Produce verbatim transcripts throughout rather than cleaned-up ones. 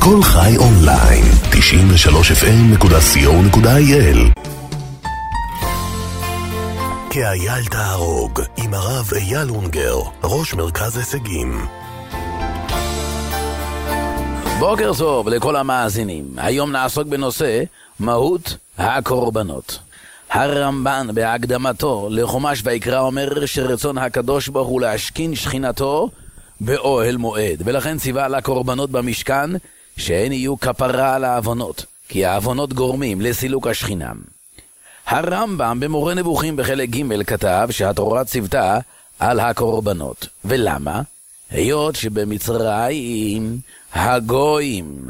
כל חי אונליין, תשעים ושלוש אף אם נקודה סי או נקודה איי אל. כאייל תהרוג, עם הרב אייל אונגר, ראש מרכז הישגים. בוקר טוב לכל המאזינים. היום נעסוק בנושא מהות הקורבנות. הרמב"ן בהקדמתו לחומש ויקרא אומר שרצון הקדוש ברוך הוא להשכין שכינתו באוהל מועד, ולכן ציווה על הקורבנות במשכן שהן יהיו כפרה על העוונות, כי העוונות גורמים לסילוק השכינה. הרמב"ם במורה נבוכים בחלק ג' כתב שהתורה ציוותה על הקורבנות. ולמה? היות שבמצרים הגויים,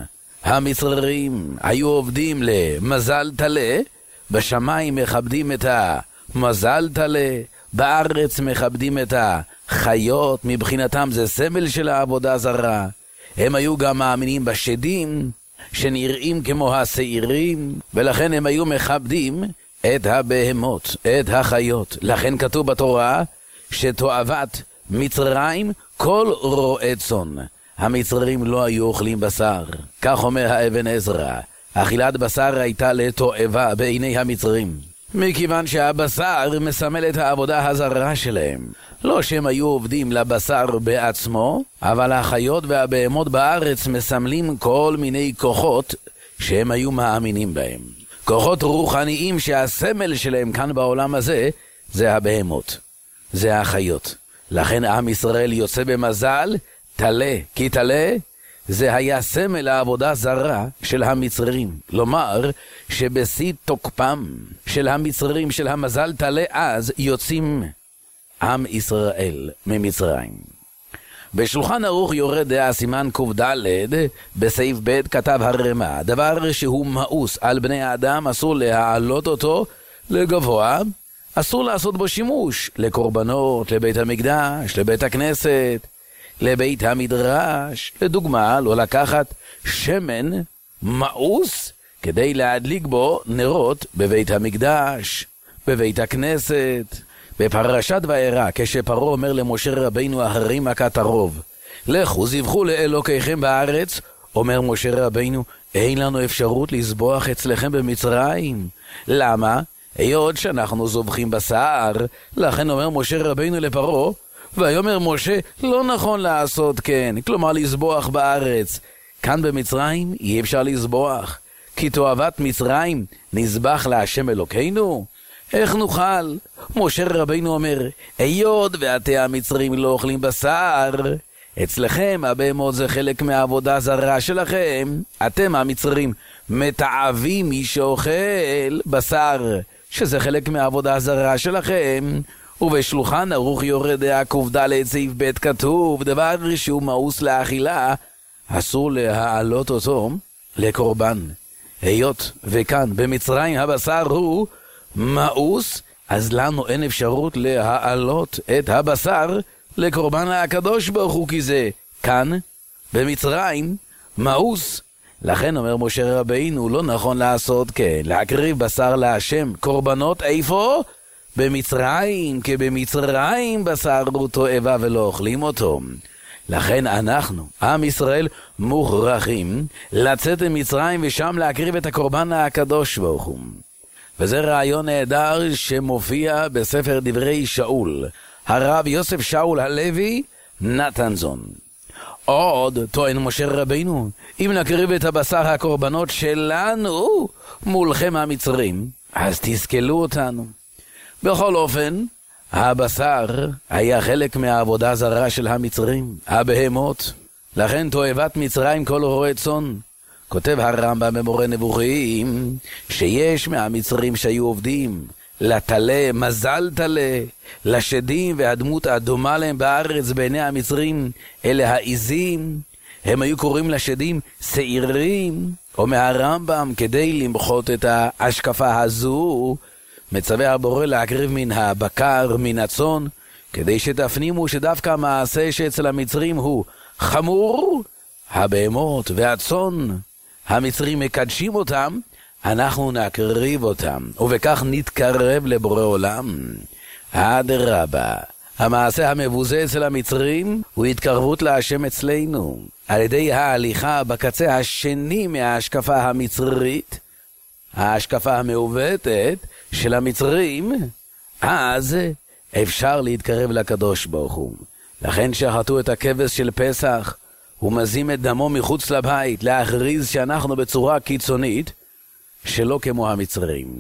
המצרים, היו עובדים למזל תלה, בשמיים מכבדים את המזל תלה, בארץ מכבדים את החיות, מבחינתם זה סמל של העבודה זרה. הם היו גם מאמינים בשדים, שנראים כמו השעירים, ולכן הם היו מכבדים את הבהמות, את החיות. לכן כתוב בתורה שתועבת מצרים כל רועה צאן. המצרים לא היו אוכלים בשר. כך אומר האבן עזרא, אכילת בשר הייתה לתועבה בעיני המצרים, מכיוון שהבשר מסמל את העבודה הזרה שלהם. לא שהם היו עובדים לבשר בעצמו, אבל החיות והבהמות בארץ מסמלים כל מיני כוחות שהם היו מאמינים בהם. כוחות רוחניים שהסמל שלהם כאן בעולם הזה זה הבהמות, זה החיות. לכן עם ישראל יוצא במזל תלה, כי תלה זה היה סמל העבודה זרה של המצרים. לומר שבשיא תוקפם של המצרים, של המזל תלה, אז יוצאים עם ישראל ממצרים. בשולחן ערוך יורד דעה סימן ק"ד בסעיף ב' כתב הרמ"א, דבר שהוא מאוס על בני האדם אסור להעלות אותו לגבוה, אסור לעשות בו שימוש לקורבנות, לבית המקדש, לבית הכנסת, לבית המדרש. לדוגמה, לא לקחת שמן מאוס כדי להדליק בו נרות בבית המקדש, בבית הכנסת. בפרשת וארא, כשפרעה אומר למשה רבינו אחרי מכת הרוב, לכו זבחו לאלוקיכם בארץ, אומר משה רבינו, אין לנו אפשרות לזבוח אצלכם במצרים. למה? היות שאנחנו זובחים בשר. לכן אומר משה רבינו לפרעה, ויאמר משה, לא נכון לעשות כן, כלומר לזבוח בארץ. כאן במצרים אי אפשר לזבוח, כי תועבת מצרים נזבח להשם אלוקינו. איך נוכל? משה רבינו אומר, היות ואתם המצרים לא אוכלים בשר, אצלכם הבהמות זה חלק מהעבודה זרה שלכם. אתם המצרים מתעבים מי שאוכל בשר, שזה חלק מהעבודה זרה שלכם. ובשולחן ערוך יורד דעה ק"ד סעיף ב' כתוב, דבר שהוא מאוס לאכילה, אסור להעלות אותו לקורבן. היות וכאן במצרים הבשר הוא מאוס, אז לנו אין אפשרות להעלות את הבשר לקורבן הקדוש ברוך הוא, כי זה כאן במצרים מאוס. לכן אומר משה רבינו, לא נכון לעשות כן, להקריב בשר להשם. קורבנות איפה? במצרים, כי במצרים בשר הוא תועבה ולא אוכלים אותו. לכן אנחנו, עם ישראל, מוכרחים לצאת ממצרים ושם להקריב את הקורבן הקדוש ברוך הוא. וזה רעיון נהדר שמופיע בספר דברי שאול. הרב יוסף שאול הלוי נתן זון. עוד טוען משה רבינו, אם נקריב את הבשר הקורבנות שלנו מולכם המצרים, אז תסכלו אותנו. בכל אופן, הבשר היה חלק מהעבודה זרה של המצרים, הבהמות. לכן תועבת מצרים כל רועה צאן. כותב הרמב"ם במורה נבוכים שיש מהמצרים שהיו עובדים לתלה, מזל תלה, לשדים, והדמות הדומה להם בארץ בעיני המצרים אלה העיזים. הם היו קוראים לשדים שעירים. או מהרמב"ם, כדי למחות את ההשקפה הזו, מצווה הבורא להקריב מן הבקר, מן הצאן, כדי שתפנימו שדווקא המעשה שאצל המצרים הוא חמור. הבהמות והצאן, המצרים מקדשים אותם, אנחנו נקריב אותם, ובכך נתקרב לבורא עולם. אדרבה, המעשה המבוזה אצל המצרים הוא התקרבות להשם אצלנו, על ידי ההליכה בקצה השני מההשקפה המצרית, ההשקפה המעוותת של המצרים, אז אפשר להתקרב לקדוש ברוך הוא. לכן שחטו את הכבש של פסח ומזים את דמו מחוץ לבית, להכריז שאנחנו בצורה קיצונית שלא כמו המצרים.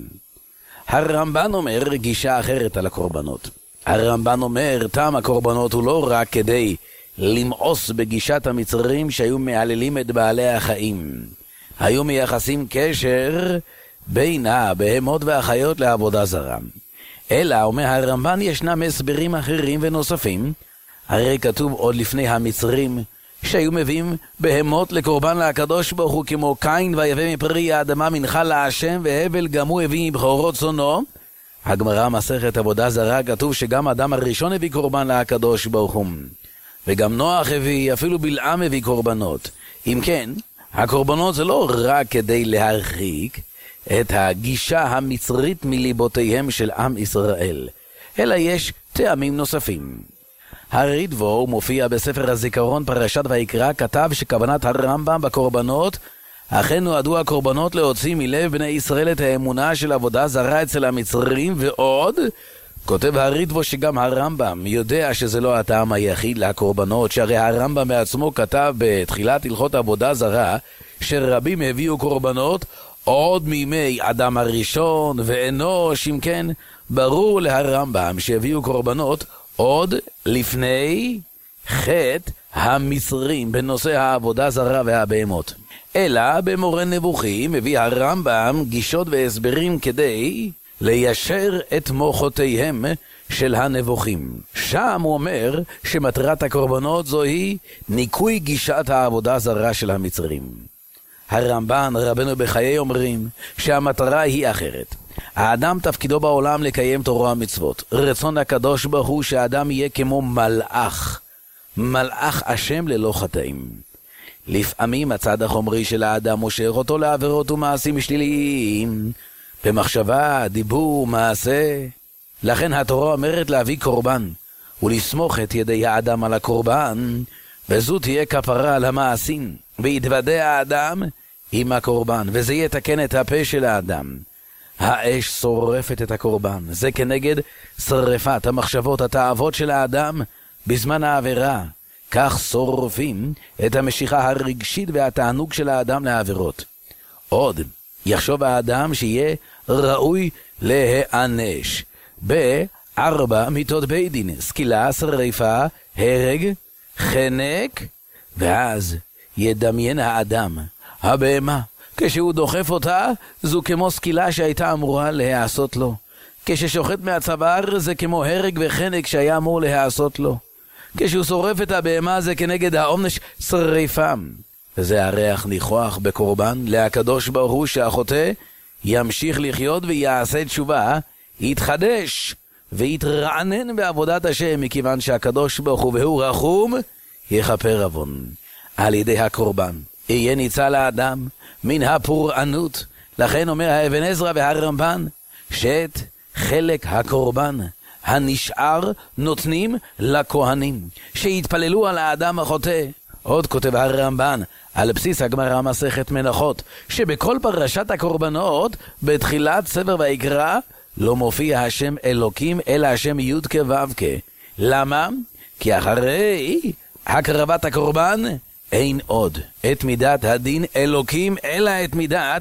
הרמב"ן אומר גישה אחרת על הקורבנות. הרמב"ן אומר, טעם הקורבנות הוא לא רק כדי למאוס בגישת המצרים שהיו מעללים את בעלי החיים. היו מייחסים קשר בין הבהמות והחיות לעבודה זרה. אלא, אומר הרמב"ן, ישנם הסברים אחרים ונוספים. הרי כתוב עוד לפני המצרים שהיו מביאים בהמות לקורבן לקדוש ברוך הוא, כמו קין ויבא מפרי האדמה מנחה להשם, והבל גם הוא הביא מבכורות צאנו. הגמרא מסכת עבודה זרה כתוב שגם אדם הראשון הביא קורבן לקדוש ברוך הוא, וגם נוח הביא, אפילו בלעם הביא קורבנות. אם כן, הקורבנות זה לא רק כדי להרחיק את הגישה המצרית מליבותיהם של עם ישראל, אלא יש טעמים נוספים. הרידבו מופיע בספר הזיכרון פרשת ויקרא, כתב שכוונת הרמב"ם בקורבנות אכן נועדו הקורבנות להוציא מלב בני ישראל את האמונה של עבודה זרה אצל המצרים. ועוד כותב הרידבו שגם הרמב"ם יודע שזה לא הטעם היחיד לקורבנות, שהרי הרמב"ם בעצמו כתב בתחילת הלכות עבודה זרה שרבים הביאו קורבנות עוד מימי אדם הראשון ואנוש. אם כן, ברור להרמב"ם שהביאו קורבנות עוד לפני חטא המצרים בנושא העבודה זרה והבהמות. אלא במורה נבוכים מביא הרמב"ם גישות והסברים כדי ליישר את מוחותיהם של הנבוכים. שם הוא אומר שמטרת הקורבנות זוהי ניקוי גישת העבודה זרה של המצרים. הרמב"ן רבנו בחיי אומרים שהמטרה היא אחרת. האדם תפקידו בעולם לקיים תורה ומצוות. רצון הקדוש ברוך הוא שהאדם יהיה כמו מלאך, מלאך השם ללא חטאים. לפעמים הצד החומרי של האדם מושך אותו לעבירות ומעשים שליליים, במחשבה, דיבור, מעשה. לכן התורה אומרת להביא קורבן ולסמוך את ידי האדם על הקורבן, וזו תהיה כפרה על המעשים, ויתוודע האדם עם הקורבן, וזה יתקן את הפה של האדם. האש שורפת את הקורבן, זה כנגד שרפת המחשבות, התאוות של האדם בזמן העבירה. כך שורפים את המשיכה הרגשית והתענוג של האדם לעבירות. עוד, יחשוב האדם שיהיה ראוי להיענש בארבע מיתות בית דין: סקילה, שריפה, הרג, חנק. ואז ידמיין האדם הבהמה, כשהוא דוחף אותה, זו כמו סקילה שהייתה אמורה להיעשות לו. כששוחט מהצוואר, זה כמו הרג וחנק שהיה אמור להיעשות לו. כשהוא שורף את הבהמה, זה כנגד העונש שריפה. וזה הריח ניחוח בקורבן להקדוש ברוך הוא שהחוטא ימשיך לחיות ויעשה תשובה, יתחדש ויתרענן בעבודת השם, מכיוון שהקדוש ברוך הוא והוא רחום יכפר עוון. על ידי הקורבן יהיה ניצל האדם מן הפורענות. לכן אומר האבן עזרא והרמב"ן שאת חלק הקורבן הנשאר נותנים לכהנים שיתפללו על האדם החוטא. עוד כותב הרמב"ן על בסיס הגמרא מסכת מנחות שבכל פרשת הקורבנות בתחילת ספר ויקרא לא מופיע השם אלוקים אלא השם י' כ' ו' כ'. למה? כי אחרי הקרבת הקורבן אין עוד את מידת הדין אלוקים אלא את מידת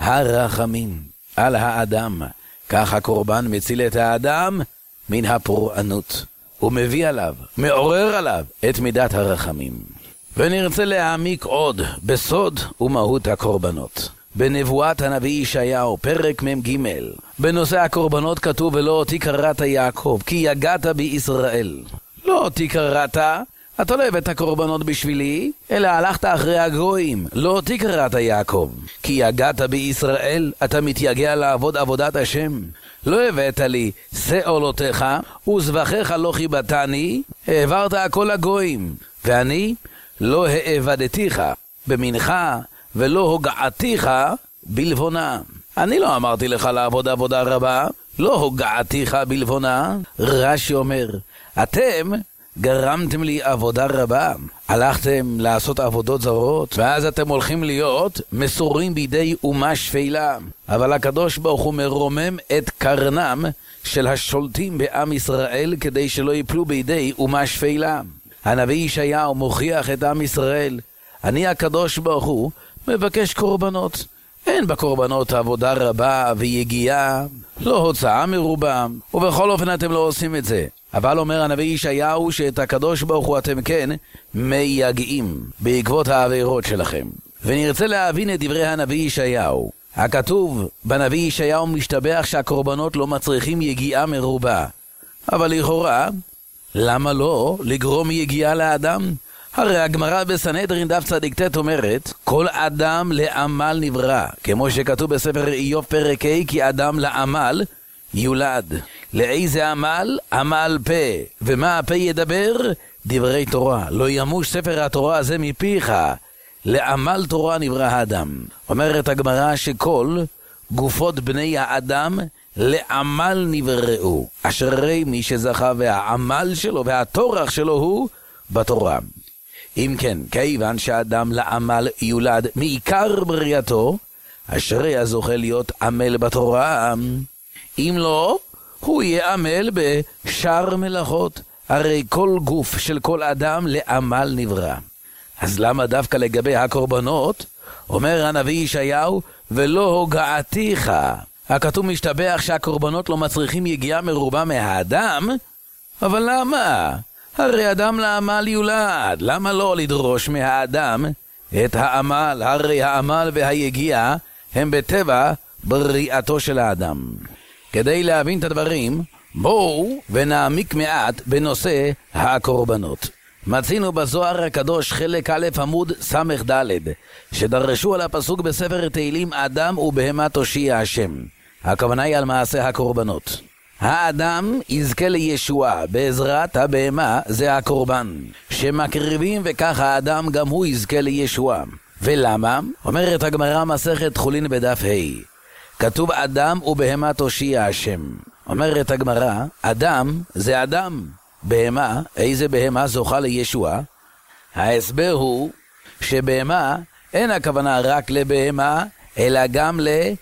הרחמים על האדם. כך הקורבן מציל את האדם מן הפורענות ומביא עליו, מעורר עליו את מידת הרחמים. ונרצה להעמיק עוד בסוד ומהות הקורבנות. בנבואת הנביא ישעיהו פרק מ"ג בנושא הקורבנות כתוב: ולא אותי קראת יעקב כי יגעת בישראל. לא אותי קראת, אתה לא הבאת הקורבנות בשבילי, אלא הלכת אחרי הגויים. לא אותי קראת יעקב כי יגעת בישראל, אתה מתייגע לעבוד עבודת השם. לא הבאת לי שאולותיך וזבחיך לא חיבתני, העברת הכל לגויים, ואני לא העבדתיך במנחה ולא הוגעתיך בלבונה. אני לא אמרתי לך לעבוד עבודה רבה, לא הוגעתיך בלבונה. רש"י אומר, אתם גרמתם לי עבודה רבה, הלכתם לעשות עבודות זרות, ואז אתם הולכים להיות מסורים בידי אומה שפלה. אבל הקדוש ברוך הוא מרומם את קרנם של השולטים בעם ישראל כדי שלא ייפלו בידי אומה שפלה. הנביא ישעיהו מוכיח את עם ישראל, אני הקדוש ברוך הוא מבקש קורבנות. אין בקורבנות עבודה רבה ויגיעה, לא הוצאה מרובה, ובכל אופן אתם לא עושים את זה. אבל אומר הנביא ישעיהו שאת הקדוש ברוך הוא אתם כן מייגעים בעקבות העבירות שלכם. ונרצה להבין את דברי הנביא ישעיהו. הכתוב בנביא ישעיהו משתבח שהקורבנות לא מצריכים יגיעה מרובה. אבל לכאורה, למה לא לגרום יגיעה לאדם? הרי הגמרא בסנהדרין דף צדיק ט' אומרת, כל אדם לעמל נברא, כמו שכתוב בספר איוב פרק ה', כי אדם לעמל יולד. לאיזה עמל? עמל פה. ומה הפה ידבר? דברי תורה. לא ימוש ספר התורה הזה מפיך. לעמל תורה נברא האדם. אומרת הגמרא שכל גופות בני האדם לעמל נבראו. אשרי מי שזכה והעמל שלו והתורח שלו הוא בתורה. אם כן, כיוון שהאדם לעמל יולד מעיקר בריאתו, אשרי הזוכה להיות עמל בתורה. אם לא, הוא יהיה עמל בשאר מלאכות. הרי כל גוף של כל אדם לעמל נברא. אז למה דווקא לגבי הקורבנות? אומר הנביא ישעיהו, ולא הוגעתיך. הכתוב משתבח שהקורבנות לא מצריכים יגיעה מרובה מהאדם, אבל למה? הרי אדם לעמל יולד. למה לא לדרוש מהאדם את העמל? הרי העמל והיגיעה הם בטבע בריאתו של האדם. כדי להבין את הדברים, בואו ונעמיק מעט בנושא הקורבנות. מצינו בזוהר הקדוש חלק א' עמוד סמך ד' שדרשו על הפסוק בספר תהילים אדם ובהמה תושיע השם. הכוונה היא על מעשה הקורבנות. האדם יזכה לישועה בעזרת הבהמה, זה הקורבן שמקריבים, וכך האדם גם הוא יזכה לישועה. ולמה? אומרת הגמרא מסכת חולין בדף ה', כתוב אדם ובהמה תושיע השם. אומרת הגמרא, אדם זה אדם, בהמה, איזה בהמה זוכה לישועה? ההסבר הוא שבהמה אין הכוונה רק לבהמה, אלא גם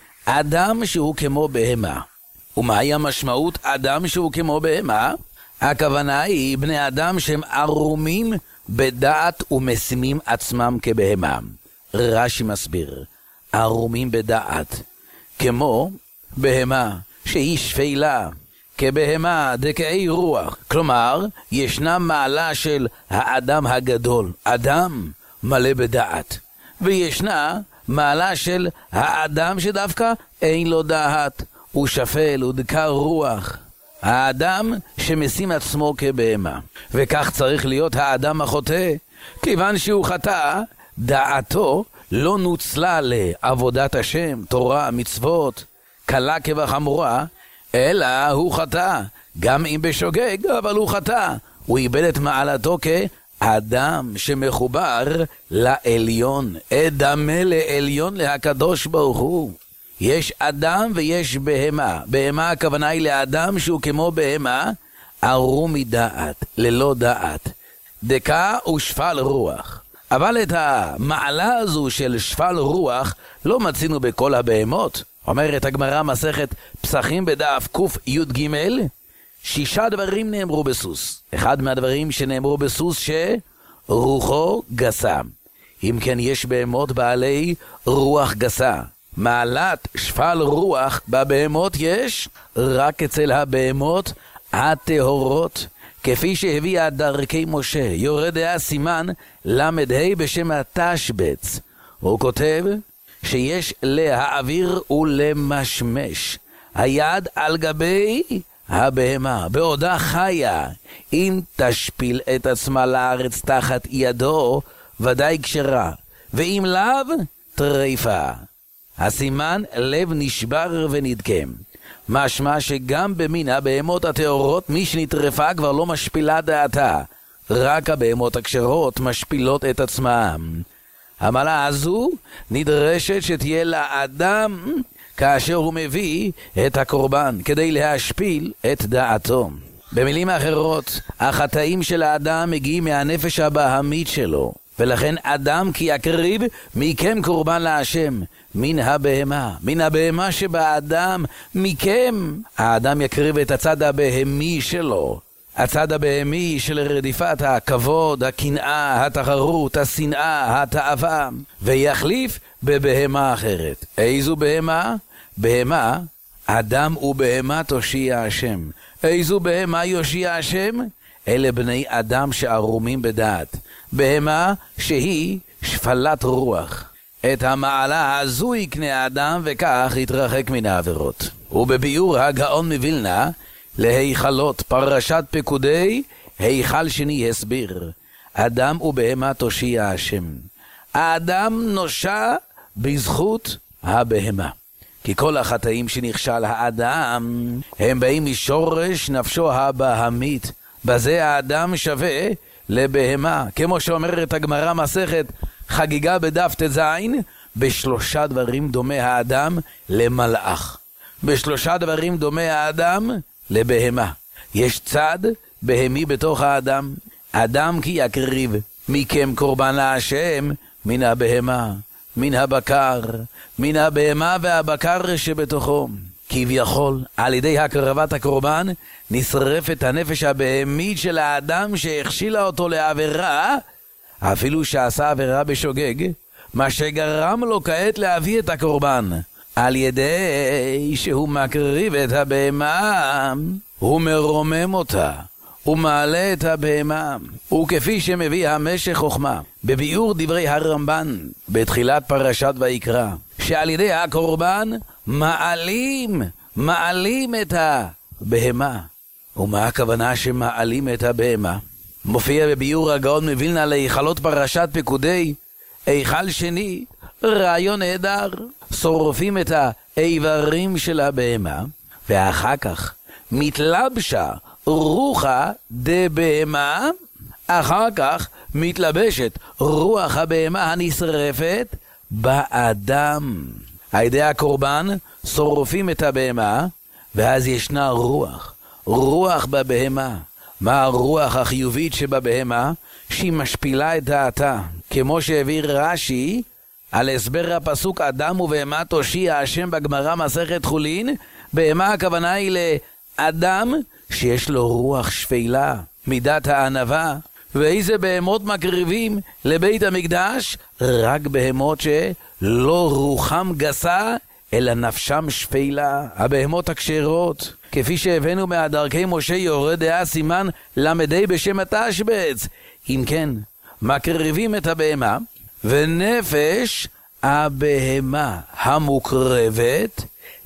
לאדם שהוא כמו בהמה. ומהי המשמעות אדם שהוא כמו בהמה? הכוונה היא בני אדם שהם ערומים בדעת ומשימים עצמם כבהמה. רש"י מסביר, ערומים בדעת, כמו בהמה שהיא שפלה, כבהמה דקאי רוח. כלומר, ישנה מעלה של האדם הגדול, אדם מלא בדעת, וישנה מעלה של האדם שדווקא אין לו דעת, הוא שפל, הוא דקר רוח. האדם שמשים עצמו כבהמה. וכך צריך להיות האדם החוטא. כיוון שהוא חטא, דעתו לא נוצלה לעבודת השם, תורה, מצוות, קלה כבחמורה, אלא הוא חטא. גם אם בשוגג, אבל הוא חטא. הוא איבד את מעלתו כאדם שמחובר לעליון. אדמה לעליון להקדוש ברוך הוא. יש אדם ויש בהמה. בהמה הכוונה היא לאדם שהוא כמו בהמה, ערום מדעת, ללא דעת, דקה ושפל רוח. אבל את המעלה הזו של שפל רוח לא מצינו בכל הבהמות. אומרת הגמרא מסכת פסחים בדף קי"ג, שישה דברים נאמרו בסוס. אחד מהדברים שנאמרו בסוס שרוחו גסה. אם כן, יש בהמות בעלי רוח גסה. מעלת שפל רוח בבהמות יש רק אצל הבהמות הטהורות, כפי שהביאה דרכי משה. יורד היה סימן למד ה' בשם התשבץ. הוא כותב שיש להעביר ולמשמש היד על גבי הבהמה בעודה חיה. אם תשפיל את עצמה לארץ תחת ידו ודאי כשרה, ואם לאו טריפה. הסימן לב נשבר ונדקם. משמע שגם במין הבהמות הטהורות מי שנטרפה כבר לא משפילה דעתה, רק הבהמות הכשרות משפילות את עצמם. המעלה הזו נדרשת שתהיה לאדם כאשר הוא מביא את הקורבן, כדי להשפיל את דעתו. במילים אחרות, החטאים של האדם מגיעים מהנפש הבהמית שלו, ולכן אדם כי יקריב מכם קורבן להשם, מן הבהמה, מן הבהמה שבאדם, מכם. האדם יקריב את הצד הבהמי שלו, הצד הבהמי של רדיפת הכבוד, הקנאה, התחרות, השנאה, התאווה, ויחליף בבהמה אחרת. איזו בהמה? בהמה, אדם ובהמה תושיע השם. איזו בהמה יושיע השם? אלה בני אדם שערומים בדעת. בהמה שהיא שפלת רוח. את המעלה הזו יקנה האדם וכך יתרחק מן העבירות. ובביאור הגאון מווילנה להיכלות פרשת פקודי, היכל שני הסביר, אדם ובהמה תושיע השם. האדם נושע בזכות הבהמה. כי כל החטאים שנכשל האדם הם באים משורש נפשו הבהמית. בזה האדם שווה לבהמה. כמו שאומרת הגמרא מסכת חגיגה בדף תזין, בשלושה דברים דומה האדם למלאך. בשלושה דברים דומה האדם לבהמה. יש צד בהמי בתוך האדם. אדם כי יקריב מכם קורבן להשם, מן הבהמה, מן הבקר, מן הבהמה והבקר שבתוכו. כביכול, על ידי הקרבת הקורבן, נשרפת הנפש הבהמית של האדם שהכשילה אותו לעבירה, אפילו שעשה עבירה בשוגג, מה שגרם לו כעת להביא את הקורבן. על ידי שהוא מקריב את הבהמה, הוא מרומם אותה, הוא מעלה את הבהמה, וכפי שמביא המשך חוכמה, בביאור דברי הרמב"ן, בתחילת פרשת ויקרא, שעל ידי הקורבן מעלים, מעלים את הבהמה. ומה הכוונה שמעלים את הבהמה? מופיע בביאור הגאון מווילנה להיכלות פרשת פקודי, היכל שני, רעיון נהדר. שורפים את האיברים של הבהמה, ואחר כך מתלבשה רוחה דבהמה, אחר כך מתלבשת רוח הבהמה הנשרפת באדם. על ידי הקורבן שורפים את הבהמה, ואז ישנה רוח, רוח בבהמה. מה הרוח החיובית שבבהמה? שהיא משפילה את דעתה, כמו שהביא רש"י על הסבר הפסוק אדם ובהמה תושיע השם בגמרא מסכת חולין. בהמה הכוונה היא לאדם שיש לו רוח שפלה, מידת הענווה. ואיזה בהמות מקריבים לבית המקדש? רק בהמות שלא רוחם גסה אלא נפשם שפלה, הבהמות הכשרות. כפי שהבאנו מהדרכי משה יורה דעה סימן למדי בשם התשבץ. אם כן, מקריבים את הבהמה, ונפש הבהמה המוקרבת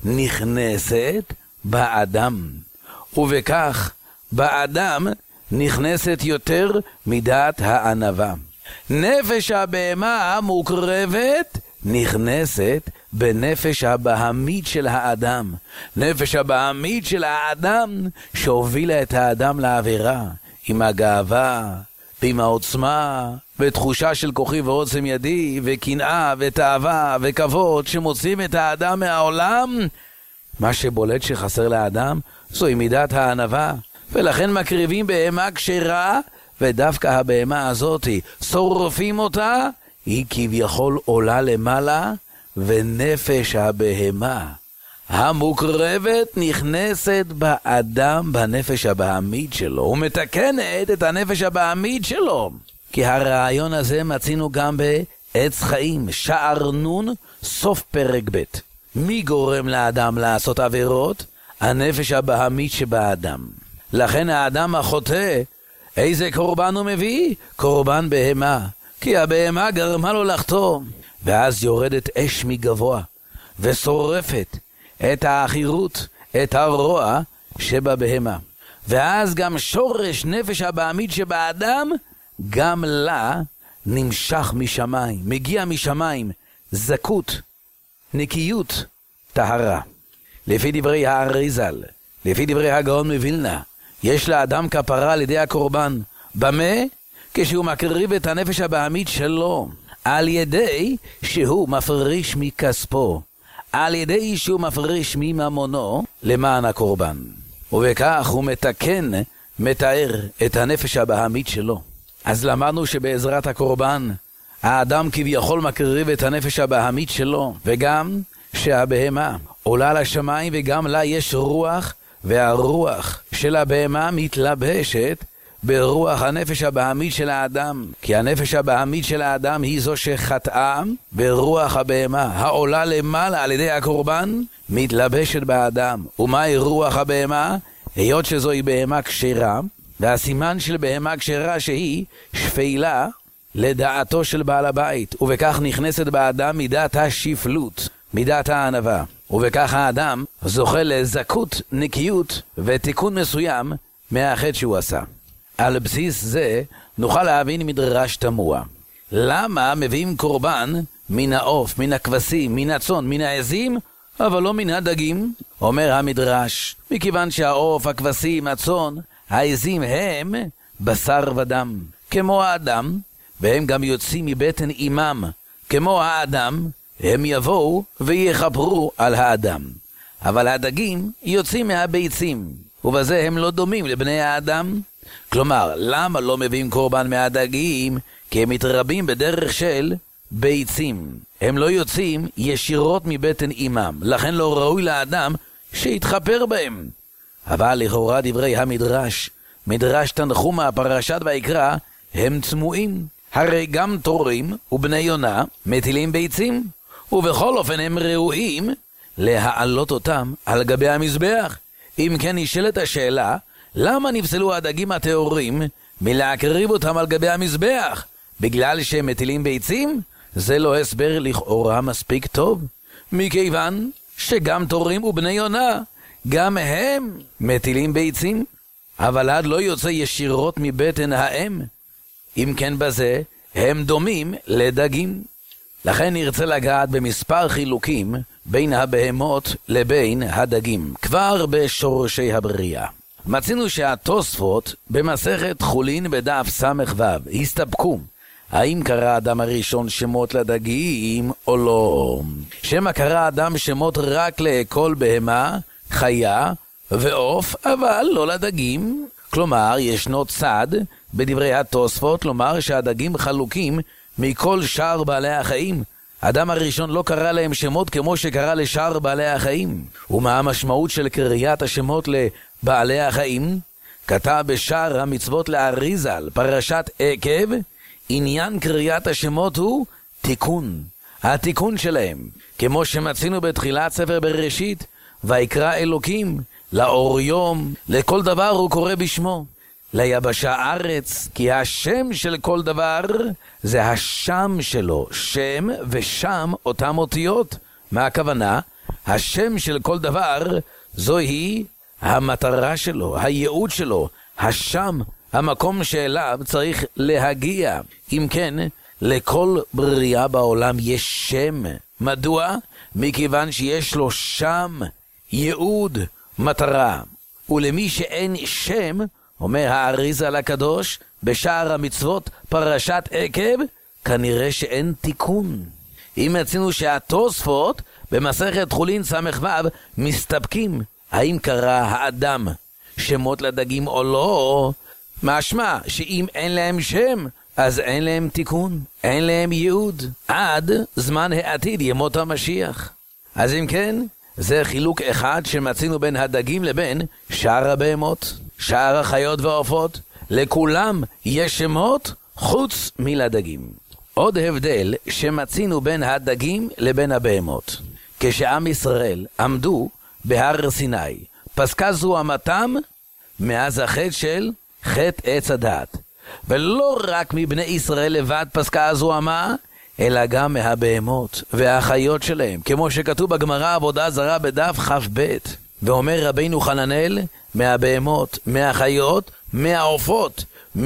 נכנסת באדם, ובכך באדם נכנסת יותר מידת הענווה. נפש הבהמה המוקרבת נכנסת בנפש הבהמית של האדם. נפש הבהמית של האדם שהובילה את האדם לעבירה, עם הגאווה ועם העוצמה ותחושה של כוחי ועוצם ידי וקנאה ותאווה וכבוד שמוצאים את האדם מהעולם. מה שבולט שחסר לאדם זוהי מידת הענווה, ולכן מקריבים בהמה כשרה, ודווקא הבהמה הזאת שורפים אותה, היא כביכול עולה למעלה, ונפש הבהמה המוקרבת נכנסת באדם בנפש הבהמית שלו, ומתקנת את הנפש הבהמית שלו. כי הרעיון הזה מצינו גם בעץ חיים, שער נון, סוף פרק ב'. מי גורם לאדם לעשות עבירות? הנפש הבהמית שבאדם. לכן האדם החוטא, איזה קורבן הוא מביא? קורבן בהמה. כי הבהמה גרמה לו לחטוא. ואז יורדת אש מגבוה, ושורפת את האחירות, את הרוע שבבהמה. ואז גם שורש נפש הבהמית שבאדם, גם לה נמשך משמיים, מגיע משמיים, זכות, נקיות, טהרה. לפי דברי האריזל, לפי דברי הגאון מווילנה, יש לאדם כפרה על ידי הקורבן. במה? כשהוא מקריב את הנפש הבהמית שלו, על ידי שהוא מפריש מכספו, על ידי שהוא מפריש מממונו למען הקורבן. ובכך הוא מתקן מתאר את הנפש הבהמית שלו. אז למדנו שבעזרת הקורבן, האדם כביכול מקריב את הנפש הבהמית שלו, וגם שהבהמה עולה לשמיים וגם לה יש רוח, והרוח של הבהמה מתלבשת ברוח הנפש הבהמית של האדם, כי הנפש הבהמית של האדם היא זו שחטאה ברוח הבהמה, העולה למעלה על ידי הקורבן, מתלבשת באדם. ומהי רוח הבהמה? היות שזוהי בהמה כשרה, והסימן של בהמה כשרה שהיא שפלה לדעתו של בעל הבית, ובכך נכנסת באדם מידת השפלות, מידת הענווה, ובכך האדם זוכה לזכות, נקיות ותיקון מסוים מהחטא שהוא עשה. על בסיס זה נוכל להבין מדרש תמוה. למה מביאים קורבן מן העוף, מן הכבשים, מן הצאן, מן העזים, אבל לא מן הדגים? אומר המדרש, מכיוון שהעוף, הכבשים, הצאן, העזים הם בשר ודם, כמו האדם, והם גם יוצאים מבטן אימם, כמו האדם, הם יבואו ויחפרו על האדם. אבל הדגים יוצאים מהביצים, ובזה הם לא דומים לבני האדם. כלומר, למה לא מביאים קורבן מהדגים? כי הם מתרבים בדרך של ביצים. הם לא יוצאים ישירות מבטן אימם, לכן לא ראוי לאדם שיתחפר בהם. אבל לכאורה דברי המדרש, מדרש תנחומא פרשת ויקרא, הם צמועים. הרי גם תורים ובני יונה מטילים ביצים, ובכל אופן הם ראויים להעלות אותם על גבי המזבח. אם כן נשאלת השאלה, למה נפסלו הדגים הטהורים מלהקריב אותם על גבי המזבח? בגלל שהם מטילים ביצים? זה לא הסבר לכאורה מספיק טוב, מכיוון שגם תורים ובני יונה, גם הם מטילים ביצים, אבל עד לא יוצא ישירות מבטן האם. אם כן בזה, הם דומים לדגים. לכן נרצה לגעת במספר חילוקים בין הבהמות לבין הדגים, כבר בשורשי הבריאה. מצינו שהתוספות במסכת חולין בדף סמך וו הסתפקו. האם קרא אדם הראשון שמות לדגים או לא? שמא קרא אדם שמות רק לכל בהמה, חיה ועוף, אבל לא לדגים? כלומר, ישנו צד בדברי התוספות, לומר שהדגים חלוקים מכל שאר בעלי החיים. אדם הראשון לא קרא להם שמות כמו שקרא לשאר בעלי החיים. ומה המשמעות של קריאת השמות לבעלי החיים? כתב בשאר המצוות לאריזל, פרשת עקב, עניין קריאת השמות הוא תיקון, התיקון שלהם, כמו שמצינו בתחילת ספר בראשית, ויקרא אלוקים לאור יום, לכל דבר הוא קורא בשמו, ליבשה ארץ, כי השם של כל דבר זה השם שלו, שם ושם אותם אותיות. מה הכוונה? השם של כל דבר זוהי המטרה שלו, הייעוד שלו, השם, המקום שאליו צריך להגיע. אם כן, לכל בריאה בעולם יש שם. מדוע? מכיוון שיש לו שם ייעוד, מטרה. ולמי שאין שם, אומר האריזל הקדוש בשער המצוות פרשת עקב, כנראה שאין תיקון. אם מצינו שהתוספות במסכת חולין סמך וו מסתפקים, האם קרא האדם שמות לדגים או לא? משמע שאם אין להם שם, אז אין להם תיקון, אין להם ייעוד, עד זמן העתיד ימות המשיח. אז אם כן, זה חילוק אחד שמצינו בין הדגים לבין שאר הבהמות, שאר החיות והעופות. לכולם יש שמות חוץ מלדגים. עוד הבדל שמצינו בין הדגים לבין הבהמות. כשעם ישראל עמדו בהר סיני, פסקה זוהמתם מאז החטא של חטא עץ הדת. ולא רק מבני ישראל לבד פסקה הזוהמה, אלא גם מהבהמות והחיות שלהם, כמו שכתוב בגמרא עבודה זרה בדף כ"ב. ואומר רבינו חננאל, מהבהמות, מהחיות, מהעופות,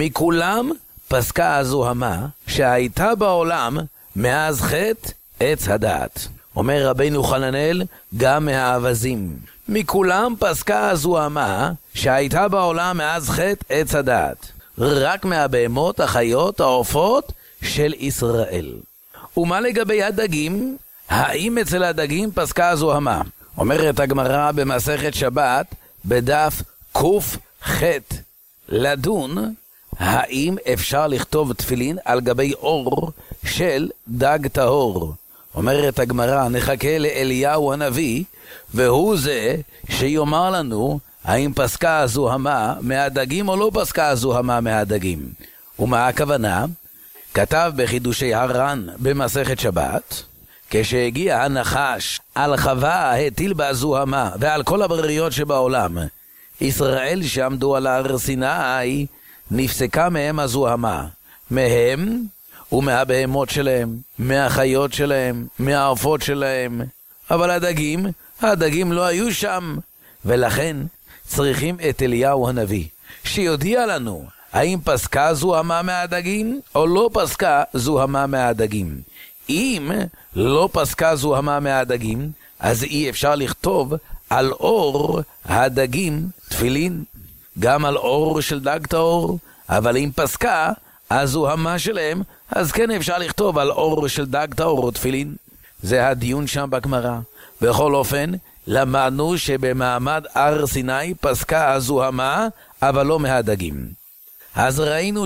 מכולם פסקה הזוהמה שהייתה בעולם מאז חטא עץ הדת. אומר רבינו חננאל, גם מהאווזים, מכולם פסקה הזוהמה שהייתה בעולם מאז חטא עץ הדת. רק מהבהמות, החיות, העופות של ישראל. ומה לגבי הדגים? האם אצל הדגים פסקה הזוהמה? אומרת הגמרא במסכת שבת בדף קוף ח', לדון האם אפשר לכתוב תפילין על גבי אור של דג טהור. אומרת הגמרא, נחכה לאליהו הנביא, והוא זה שיאמר לנו האם פסקה הזוהמה מהדגים או לא פסקה הזוהמה מהדגים. ומה הכוונה? כתב בחידושי הר"ן במסכת שבת, כשהגיע הנחש על חווה הטיל בה זוהמה ועל כל הבריות שבעולם, ישראל שעמדו על הר סיני נפסקה מהם הזוהמה, מהם ומהבהמות שלהם, מהחיות שלהם, מהעופות שלהם. אבל הדגים, הדגים לא היו שם, ולכן צריכים את אליהו הנביא שיודיע לנו האם פסקה זוהמה מהדגים או לא פסקה זוהמה מהדגים. אם לא פסקה זוהמה מהדגים, אז אי אפשר לכתוב על אור הדגים תפילין, גם על אור של דג טהור. אבל אם פסקה הזוהמה שלהם, אז כן אפשר לכתוב על אור של דג טהור תפילין. זה הדיון שם בגמרא. בכל אופן, למדנו שבמעמד הר סיני פסקה הזוהמה, אבל לא מהדגים. אז ראינו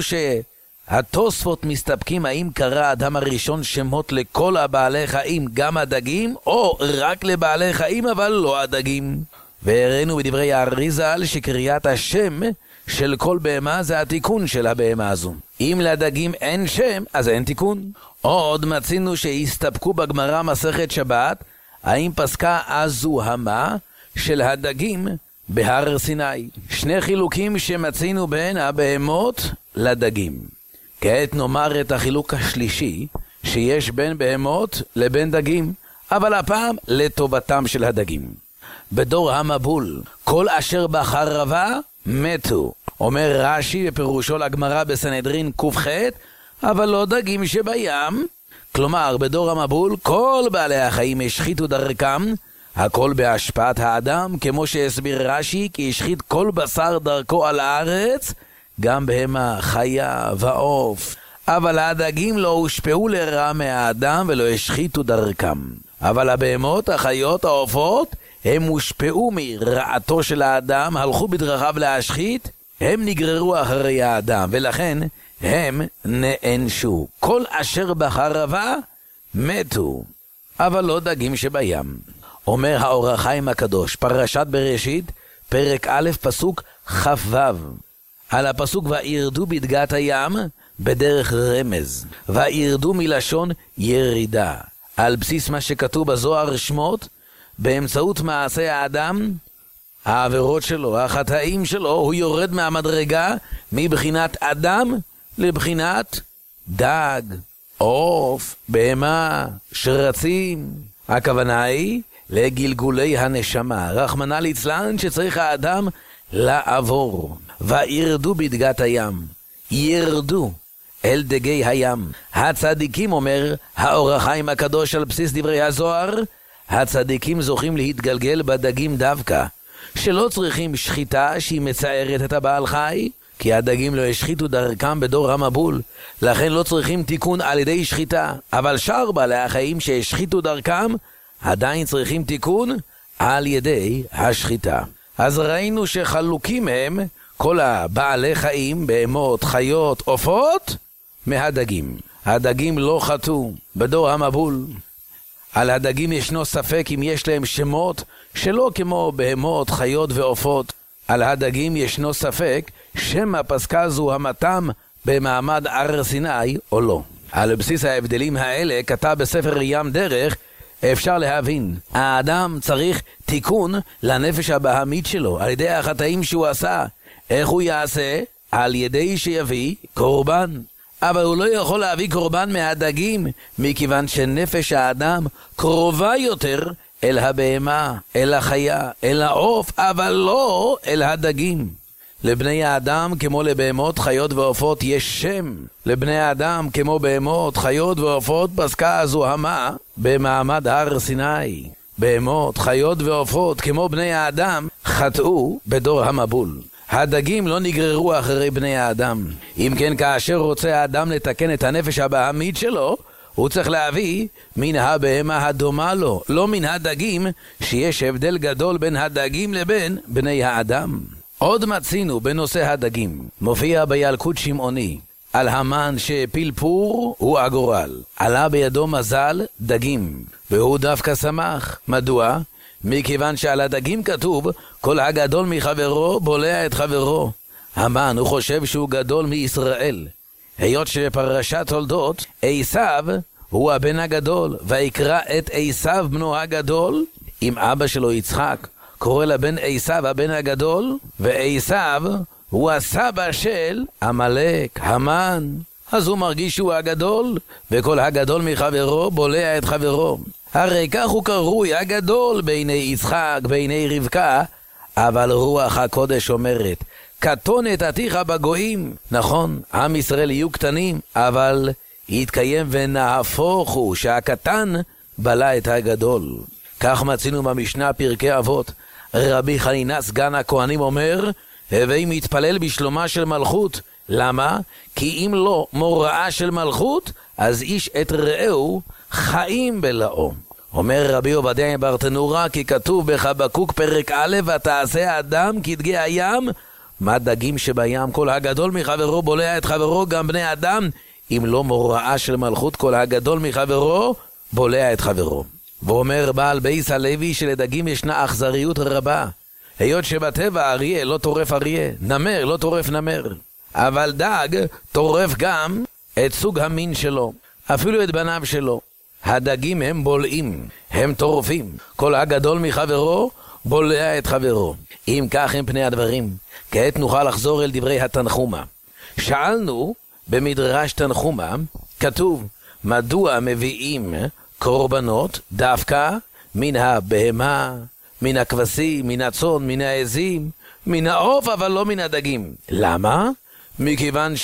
שהתוספות מסתפקים האם קרא האדם הראשון שמות לכל הבעלי חיים, גם הדגים, או רק לבעלי חיים אבל לא הדגים. והראינו בדברי האריז"ל שקריאת השם של כל בהמה זה התיקון של הבהמה הזו. אם לדגים אין שם, אז אין תיקון. עוד מצינו שהסתפקו בגמרא מסכת שבת האם פסקה הזוהמה של הדגים בהר סיני. שני חילוקים שמצינו בין הבהמות לדגים. כעת נאמר את החילוק השלישי שיש בין בהמות לבין דגים, אבל הפעם לטובתם של הדגים. בדור המבול כל אשר בחרבה מתו, אומר רש"י בפירושו לגמרא בסנהדרין ק"ח, אבל לא דגים שבים. כלומר בדור המבול כל בעלי החיים השחיתו דרכם, הכל בהשפעת האדם, כמו שהסביר רש"י, כי השחית כל בשר דרכו על הארץ, גם בהמה, חיה ועוף. אבל הדגים לא הושפעו לרע מהאדם ולא השחיתו דרכם. אבל הבהמות, החיות, העופות, הם הושפעו מרעתו של האדם, הלכו בדרכיו להשחית, הם נגררו אחרי האדם, ולכן הם נענשו. כל אשר בחרבה מתו, אבל לא דגים שבים. אומר האור החיים הקדוש, פרשת בראשית, פרק א', פסוק כ"ו. על הפסוק וירדו בדגת הים בדרך רמז, וירדו מלשון ירידה, על בסיס מה שכתוב בזוהר שמות, באמצעות מעשי האדם, העבירות שלו, החטאים שלו, הוא יורד מהמדרגה מבחינת אדם לבחינת דג, עוף, בהמה, שרצים. הכוונה היא לגלגולי הנשמה, רחמנא ליצלן, שצריך האדם לעבור. וירדו בדגת הים, ירדו אל דגי הים. הצדיקים, אומר האור החיים הקדוש על בסיס דברי הזוהר, הצדיקים זוכים להתגלגל בדגים דווקא, שלא צריכים שחיטה שהיא מצערת את הבעל חי, כי הדגים לא השחיתו דרכם בדור המבול, לכן לא צריכים תיקון על ידי שחיטה. אבל שאר בעלי החיים שהשחיתו דרכם עדיין צריכים תיקון על ידי השחיטה. אז ראינו שחלוקים הם כל הבעלי חיים, בהמות, חיות, עופות, מהדגים. הדגים לא חטאו בדור המבול. על הדגים ישנו ספק אם יש להם שמות שלא כמו בהמות, חיות ועופות. על הדגים ישנו ספק שמא פסקה זוהמתם במעמד הר סיני או לא. על בסיס ההבדלים האלה כתב בספר ים דרך, אפשר להבין, האדם צריך תיקון לנפש הבהמית שלו על ידי החטאים שהוא עשה. איך הוא יעשה? על ידי שיביא קורבן. אבל הוא לא יכול להביא קורבן מהדגים, מכיוון שנפש האדם קרובה יותר אל הבהמה, אל החיה, אל העוף, אבל לא אל הדגים. לבני האדם כמו לבהמות, חיות ועופות יש שם. לבני האדם כמו בהמות, חיות ועופות פסקה הזוהמה במעמד הר סיני. בהמות, חיות ועופות כמו בני האדם חטאו בדור המבול. הדגים לא נגררו אחרי בני האדם. אם כן, כאשר רוצה האדם לתקן את הנפש הבהמית שלו, הוא צריך להביא מן הבהמה הדומה לו, לא מן הדגים, שיש הבדל גדול בין הדגים לבין בני האדם. עוד מצינו בנושא הדגים, מופיע בילקוט שמעוני, על המן שהפיל פור הוא הגורל. עלה בידו מזל דגים, והוא דווקא שמח. מדוע? מכיוון שעל הדגים כתוב, כל הגדול מחברו בולע את חברו. המן הוא חושב שהוא גדול מישראל. היות שבפרשת תולדות, עשיו הוא הבן הגדול, ויקרא את עשיו בנו הגדול, עם אבא שלו יצחק, קורא לבן עשיו הבן הגדול, ועשיו הוא הסבא של עמלק, המן. אז הוא מרגיש שהוא הגדול, וכל הגדול מחברו בולע את חברו. הרי כך הוא קרוי הגדול בעיני יצחק, בעיני רבקה, אבל רוח הקודש אומרת, קטון את עתיך בגויים. נכון, עם ישראל יהיו קטנים, אבל יתקיים ונהפוך הוא שהקטן בלע את הגדול. כך מצינו במשנה פרקי אבות. רבי חנינא סגן הכהנים אומר, הווי מתפלל בשלומה של מלכות. למה? כי אם לא מוראה של מלכות, אז איש את רעהו חיים בלעו. אומר רבי עובדיה ברטנורה, כי כתוב בחבקוק פרק א', ותעשה האדם כדגי הים, מה דגים שבים, כל הגדול מחברו בולע את חברו, גם בני אדם, אם לא מוראה של מלכות, כל הגדול מחברו בולע את חברו. ואומר בעל בייס הלוי שלדגים ישנה אכזריות רבה. היות שבטבע אריה לא טורף אריה, נמר לא טורף נמר, אבל דג טורף גם את סוג המין שלו, אפילו את בניו שלו. הדגים הם בולעים, הם טורפים, כל הגדול מחברו בולע את חברו. אם כך הם פני הדברים, כעת נוכל לחזור אל דברי התנחומה. שאלנו במדרש תנחומה, כתוב, מדוע מביאים קורבנות דווקא מן הבהמה, מן הכבשים, מן הצאן, מן העזים, מן העוף, אבל לא מן הדגים. למה? מכיוון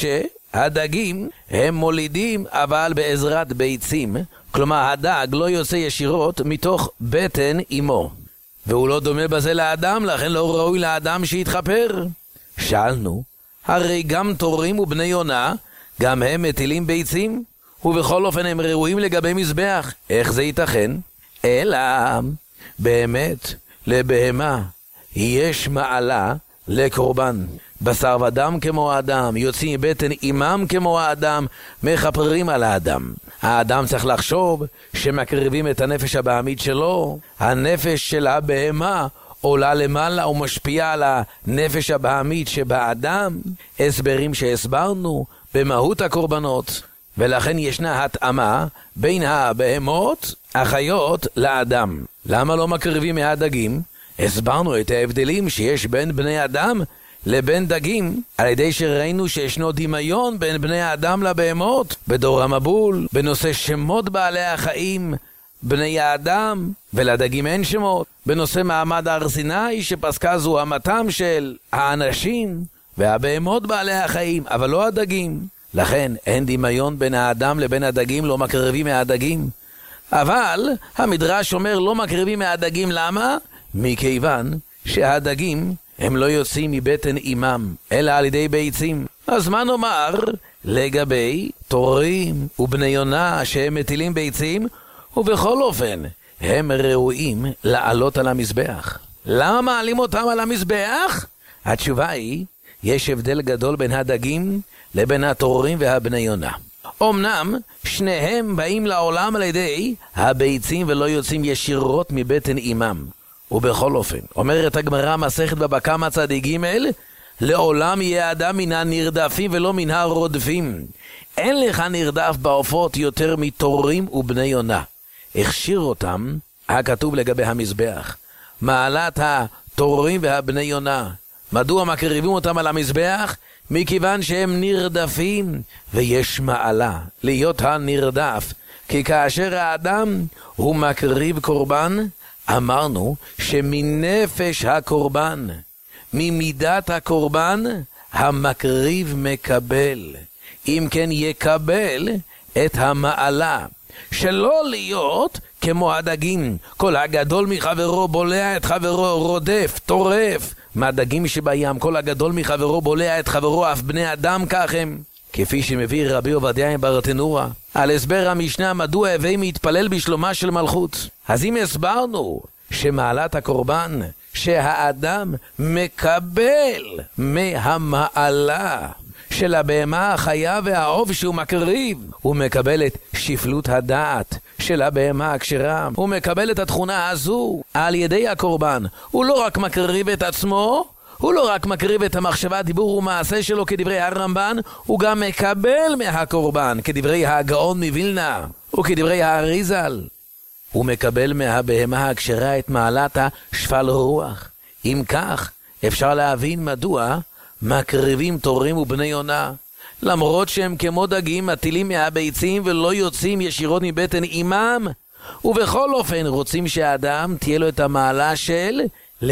שהדגים הם מולידים אבל בעזרת ביצים, כלומר הדג לא יוצא ישירות מתוך בטן אמו, והוא לא דומה בזה לאדם, לכן לא ראוי לאדם שיתחפר. שאלנו, הרי גם תורים ובני יונה, גם הם מטילים ביצים, ובכל אופן הם ראויים לגבי מזבח. איך זה ייתכן? אלא באמת לבהמה יש מעלה לקורבן. בשר ודם כמו האדם, יוצאים מבטן אימם כמו האדם, מחפרים על האדם. האדם צריך לחשוב שמקריבים את הנפש הבהמית שלו. הנפש של הבהמה עולה למעלה ומשפיעה על הנפש הבהמית שבאדם. הסברים שהסברנו במהות הקורבנות, ולכן ישנה התאמה בין הבהמות החיות לאדם. למה לא מקריבים מהדגים? הסברנו את ההבדלים שיש בין בני אדם לבין דגים, על ידי שראינו שישנו דמיון בין בני האדם לבהמות בדור המבול, בנושא שמות בעלי החיים בני האדם, ולדגים אין שמות, בנושא מעמד הר סיני שפסקה זוהמתם של האנשים והבהמות בעלי החיים, אבל לא הדגים. לכן אין דמיון בין האדם לבין הדגים, לא מקריבים מהדגים. אבל המדרש אומר לא מקריבים מהדגים. למה? מכיוון שהדגים הם לא יוצאים מבטן אימם, אלא על ידי ביצים. אז מה נאמר לגבי תורים ובני יונה שהם מטילים ביצים, ובכל אופן הם ראויים לעלות על המזבח? למה מעלים אותם על המזבח? התשובה היא, יש הבדל גדול בין הדגים לבין התורים והבני יונה. אמנם שניהם באים לעולם על ידי הביצים ולא יוצאים ישירות מבטן אימם, ובכל אופן, אומרת הגמרא מסכת בבא קמא צדיק ג', לעולם יהיה אדם מן הנרדפים ולא מן הרודפים. אין לך נרדף בעופות יותר מתורים ובני יונה. הכשיר אותם הכתוב לגבי המזבח. מעלת התורים והבני יונה, מדוע מקריבים אותם על המזבח? מכיוון שהם נרדפים, ויש מעלה להיות הנרדף. כי כאשר האדם הוא מקריב קורבן, אמרנו שמנפש הקורבן, ממידת הקורבן, המקריב מקבל. אם כן יקבל את המעלה, שלא להיות כמו הדגים, כל הגדול מחברו בולע את חברו, רודף, טורף. מהדגים שבים, כל הגדול מחברו בולע את חברו, אף בני אדם כך הם. כפי שמביא רבי עובדיה ברטנורה, על הסבר המשנה מדוע הווי מתפלל בשלומה של מלכות. אז אם הסברנו שמעלת הקורבן, שהאדם מקבל מהמעלה של הבהמה החיה והעוף שהוא מקריב. הוא מקבל את שפלות הדעת של הבהמה הכשרה. הוא מקבל את התכונה הזו על ידי הקורבן. הוא לא רק מקריב את עצמו, הוא לא רק מקריב את המחשבה, דיבור ומעשה שלו כדברי הרמב"ן, הוא גם מקבל מהקורבן כדברי הגאון מווילנה וכדברי האריזל. הוא מקבל מהבהמה הכשרה את מעלת השפל רוח. אם כך, אפשר להבין מדוע מקריבים תורים ובני יונה, למרות שהם כמו דגים מטילים מהביצים ולא יוצאים ישירות מבטן אימם, ובכל אופן רוצים שהאדם תהיה לו את המעלה של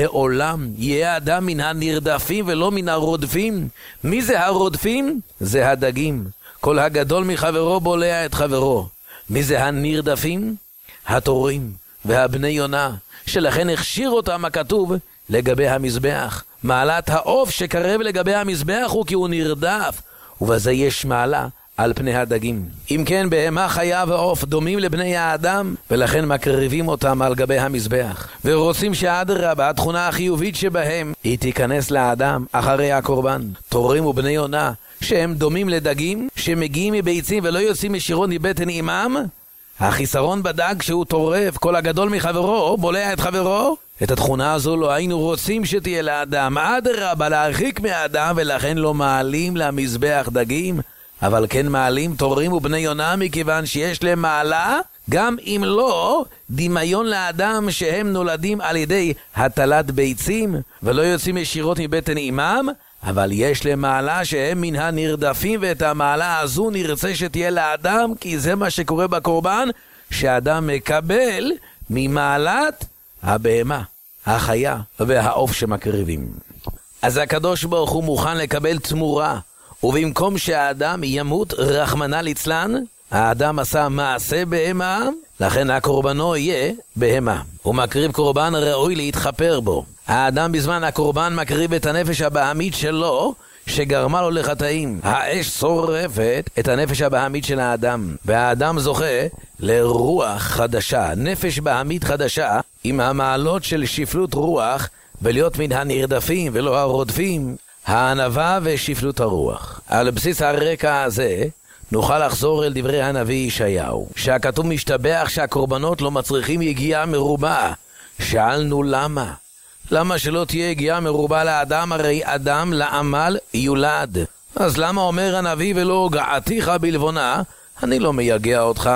לעולם יהיה אדם מן הנרדפים ולא מן הרודפים. מי זה הרודפים? זה הדגים. כל הגדול מחברו בולע את חברו. מי זה הנרדפים? התורים והבני יונה, שלכן הכשיר אותם הכתוב לגבי המזבח. מעלת העוף שקרב לגבי המזבח הוא כי הוא נרדף, ובזה יש מעלה על פני הדגים. אם כן, בהמה חיה ועוף דומים לבני האדם, ולכן מקריבים אותם על גבי המזבח, ורוצים שהאדרבה, התכונה החיובית שבהם, היא תיכנס לאדם אחרי הקורבן. תורים ובני יונה שהם דומים לדגים שמגיעים מביצים ולא יוצאים ישירות מבטן אימם, החיסרון בדג שהוא טורף, כל הגדול מחברו בולע את חברו. את התכונה הזו לא היינו רוצים שתהיה לאדם, אדרבה להרחיק מהאדם, ולכן לא מעלים למזבח דגים, אבל כן מעלים תורים ובני יונה, מכיוון שיש להם מעלה, גם אם לא דמיון לאדם שהם נולדים על ידי הטלת ביצים ולא יוצאים ישירות מבטן אימם, אבל יש להם מעלה שהם מן הנרדפים, ואת המעלה הזו נרצה שתהיה לאדם, כי זה מה שקורה בקורבן, שאדם מקבל ממעלת הבהמה, החיה והעוף שמקריבים. אז הקדוש ברוך הוא מוכן לקבל תמורה, ובמקום שהאדם ימות רחמנא ליצלן, האדם עשה מעשה בהמה, לכן הקורבנו יהיה בהמה. הוא מקריב קורבן ראוי להתחפר בו. האדם בזמן הקורבן מקריב את הנפש הבהמית שלו, שגרמה לו לחטאים. האש שורפת את הנפש הבהמית של האדם, והאדם זוכה לרוח חדשה, נפש בהמית חדשה, עם המעלות של שפלות רוח, ולהיות מן הנרדפים ולא הרודפים, הענווה ושפלות הרוח. על בסיס הרקע הזה נוכל לחזור אל דברי הנביא ישעיהו, שהכתוב משתבח שהקורבנות לא מצריכים יגיעה מרובה. שאלנו למה? למה שלא תהיה יגיעה מרובה לאדם? הרי אדם לעמל יולד. אז למה אומר הנביא ולא געתיך בלבונה? אני לא מייגע אותך.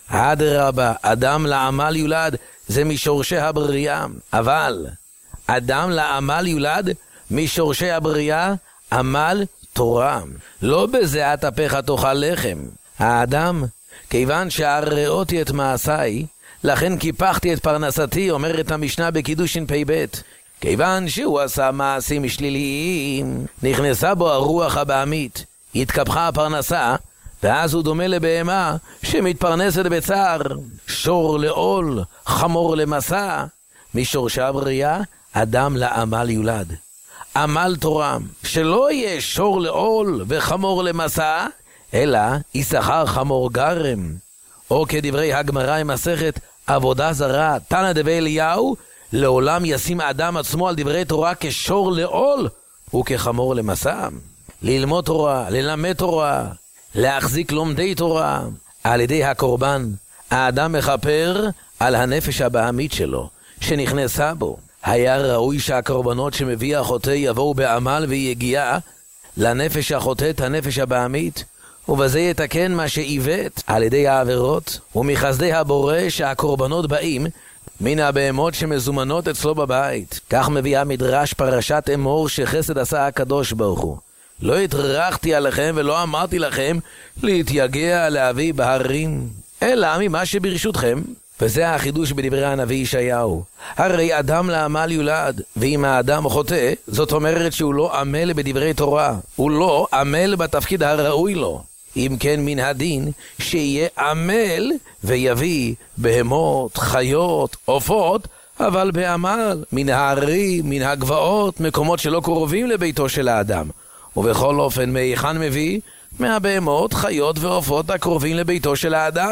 אדרבה, אדם לעמל יולד זה משורשי הבריאה, אבל אדם לעמל יולד משורשי הבריאה עמל תורה. לא בזיעת אפיך תאכל לחם. האדם, כיוון שהראותי את מעשיי, לכן קיפחתי את פרנסתי, אומרת המשנה בקידושין פ"ב. כיוון שהוא עשה מעשים שליליים, נכנסה בו הרוח הבהמית, התקפחה הפרנסה, ואז הוא דומה לבהמה שמתפרנסת בצער. שור לעול, חמור למסע. משורשי הבריאה אדם לעמל יולד. עמל תורה, שלא יהיה שור לעול וחמור למסע, אלא יששכר חמור גרם. או כדברי הגמרא עם מסכת עבודה זרה, תנא דבי אליהו, לעולם ישים האדם עצמו על דברי תורה כשור לעול וכחמור למסע. ללמוד תורה, ללמד תורה, להחזיק לומדי תורה. על ידי הקורבן האדם מחפר על הנפש הבהמית שלו שנכנסה בו. היה ראוי שהקורבנות שמביא החוטא יבואו בעמל ויגיעה לנפש החוטאת, הנפש הבהמית, ובזה יתקן מה שעיוות על ידי העבירות, ומחסדי הבורא שהקורבנות באים מן הבהמות שמזומנות אצלו בבית. כך מביאה מדרש פרשת אמור שחסד עשה הקדוש ברוך הוא. לא התרחתי עליכם ולא אמרתי לכם להתייגע להביא בהרים, אלא ממה שברשותכם. וזה החידוש בדברי הנביא ישעיהו. הרי אדם לעמל יולד, ואם האדם חוטא, זאת אומרת שהוא לא עמל בדברי תורה, הוא לא עמל בתפקיד הראוי לו. אם כן מן הדין שיהיה עמל ויביא בהמות, חיות, עופות, אבל בעמל, מן הערים, מן הגבעות, מקומות שלא קרובים לביתו של האדם. ובכל אופן מהיכן מביא? מהבהמות, חיות ועופות הקרובים לביתו של האדם.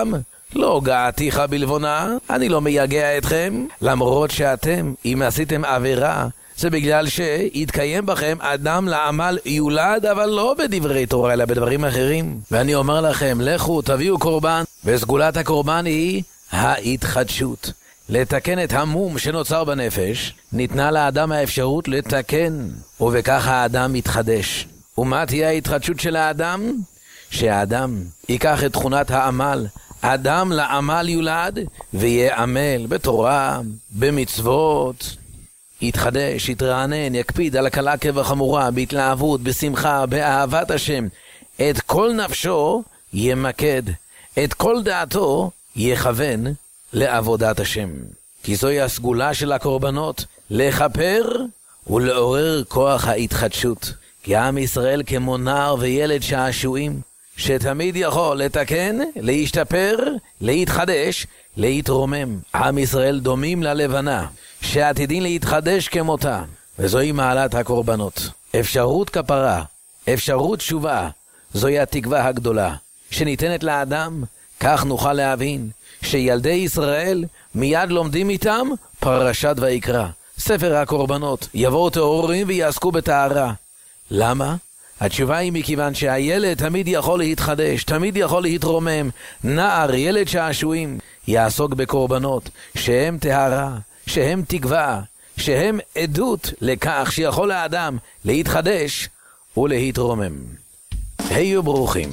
לא געתיך בלבונה, אני לא מייגע אתכם, למרות שאתם, אם עשיתם עבירה, זה בגלל שהתקיים בכם אדם לעמל יולד, אבל לא בדברי תורה, אלא בדברים אחרים. ואני אומר לכם, לכו תביאו קורבן, וסגולת הקורבן היא ההתחדשות. לתקן את המום שנוצר בנפש, ניתנה לאדם האפשרות לתקן, ובכך האדם מתחדש. ומה תהיה ההתחדשות של האדם? שהאדם ייקח את תכונת העמל, אדם לעמל יולד, ויעמל בתורה, במצוות, יתחדש, יתרענן, יקפיד על הקלה כבחמורה, בהתלהבות, בשמחה, באהבת השם. את כל נפשו ימקד, את כל דעתו יכוון לעבודת השם. כי זוהי הסגולה של הקורבנות, לחפר ולעורר כוח ההתחדשות. כי עם ישראל כמו נער וילד שעשועים, שתמיד יכול לתקן, להשתפר, להתחדש, להתרומם. עם ישראל דומים ללבנה, שעתידין להתחדש כמותה, וזוהי מעלת הקורבנות. אפשרות כפרה, אפשרות תשובה, זוהי התקווה הגדולה, שניתנת לאדם. כך נוכל להבין שילדי ישראל מיד לומדים איתם פרשת ויקרא, ספר הקורבנות, יבואו טהורים ויעסקו בטהרה. למה? התשובה היא מכיוון שהילד תמיד יכול להתחדש, תמיד יכול להתרומם. נער, ילד שעשועים, יעסוק בקורבנות, שהם טהרה, שהם תקווה, שהם עדות לכך שיכול האדם להתחדש ולהתרומם. היו ברוכים.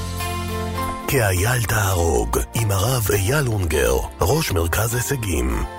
כי אייל תהרוג עם הרב אייל אונגר, ראש מרכז הישגים.